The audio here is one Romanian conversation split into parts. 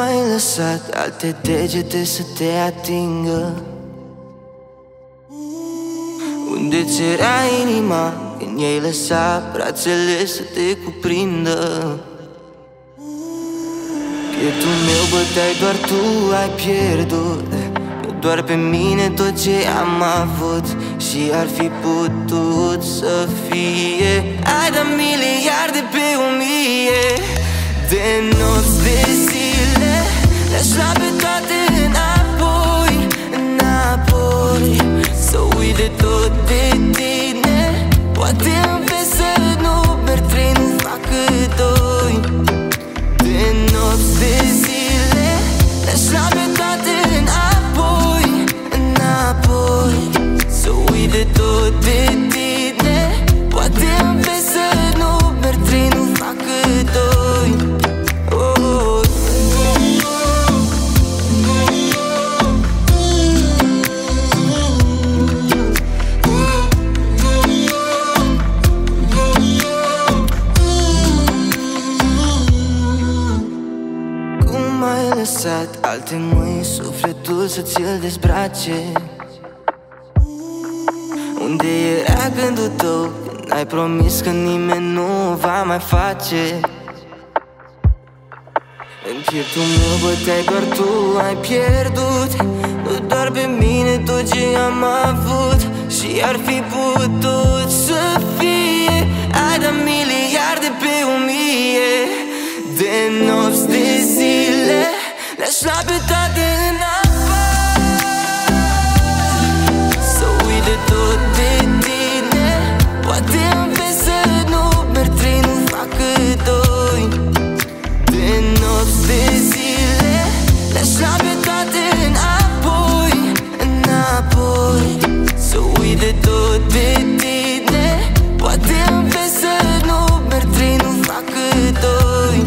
ai lăsat alte degete să te atingă? Unde ți era inima când i-ai lăsat brațele să te cuprindă? Pieptul meu băteai, doar tu ai pierdut, nu doar pe mine tot ce am avut. Și ar fi putut să fie. Ai dat miliarde pe 1000 de nopți, de zile, le-aș lua pe toate înapoi, înapoi. Să uit de tot de tine. Poate înveți să nu merg trei, nu fac cât doi. De nopți, de zile, le-aș lua pe toate înapoi, înapoi. Să uit de tot de tine. Poate înveți să nu merg trei, nu fac cât doi. Ai lăsat alte mâini sufletul să ți-l dezbrace? Unde era gândul tău când ai promis că nimeni nu o va mai face? În pieptul meu băteai, doar tu ai pierdut, nu doar pe mine tot ce am avut. Și ar fi putut să fie. Ai dat miliarde pe 1000 de nopți, de zile, le-aș lua pe toate înapoi. Să uit de tot de tine. Poate înveți să nu merg trei, nu fac cât doi. De nopți, de zile, le-aș lua pe toate înapoi, înapoi. Să uit de tot de tine. Poate înveți să nu merg trei, nu fac cât doi.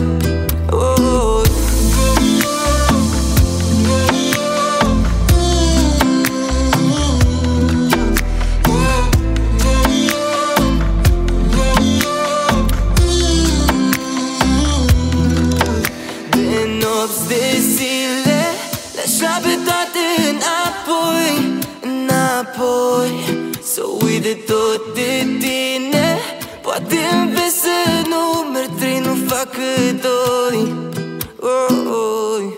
De zile, le-aș lua pe toate înapoi, înapoi. Să uit de tot de tine. Poate înveți să nu merg trei, nu fac cât doi.